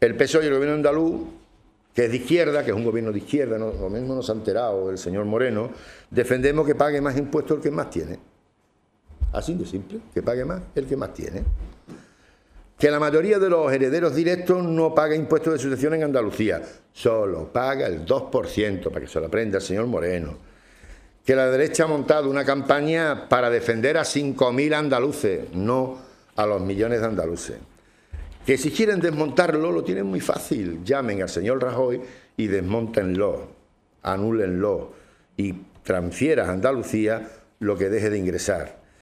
el PSOE y el gobierno andaluz, que es de izquierda, que es un gobierno de izquierda, ¿no? Lo mismo nos ha enterado el señor Moreno, defendemos que pague más impuestos el que más tiene. Así de simple, que pague más el que más tiene. Que la mayoría de los herederos directos no paga impuestos de sucesión en Andalucía, solo paga el 2%, para que se lo aprenda el señor Moreno. Que la derecha ha montado una campaña para defender a 5.000 andaluces, no a los millones de andaluces. Que si quieren desmontarlo, lo tienen muy fácil. Llamen al señor Rajoy y desmóntenlo, anúlenlo y transfieran a Andalucía lo que deje de ingresar.